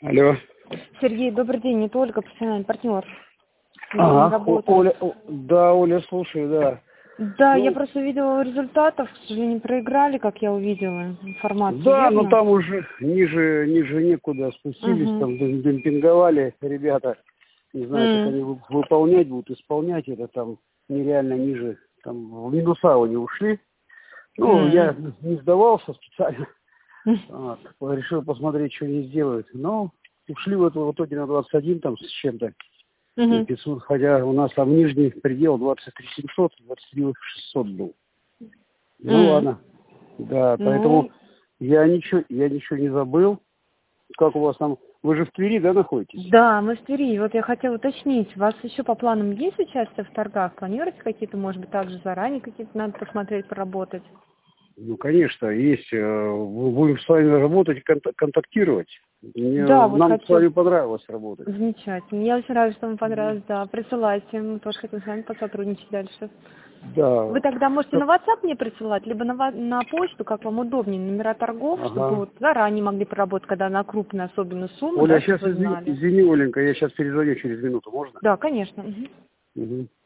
Алло. Сергей, добрый день, это Ольга, профессиональный партнер. Ага, Оля, да, Оля, слушаю, да. Да, я просто увидела результатов, к сожалению, проиграли, как я увидела информацию, Да, верно? но там уже ниже некуда спустились, там демпинговали ребята. Не знаю, как они выполнять будут, исполнять это там нереально ниже, там в минуса они ушли. Ну, я не сдавался специально, вот, решил посмотреть, что они сделают. Но ушли в итоге на 21 там с чем-то. 500, хотя у нас там нижний предел 23 700, 23 600 был. Ну ладно. Да, поэтому я ничего не забыл. Как у вас там? Вы же в Твери, да, находитесь? Да, мы в Твери. Вот я хотела уточнить, у вас еще по планам есть участие в торгах? Планируете какие-то, может быть, также заранее какие-то надо посмотреть, поработать? Ну, конечно, есть. Будем с вами работать и контактировать. Да, вот Нам хочу. с вами понравилось работать. Замечательно. Я очень рада, что вам понравилось. Да, присылайте. Мы тоже хотим с вами посотрудничать дальше. Да. Вы тогда можете на WhatsApp мне присылать, либо на почту, как вам удобнее, номера торгов, чтобы вот заранее могли проработать, когда на крупную особенно сумму, Оля, да, сейчас чтобы вы знали. извини, Оленька, я сейчас перезвоню через минуту, можно? Да, конечно. Угу.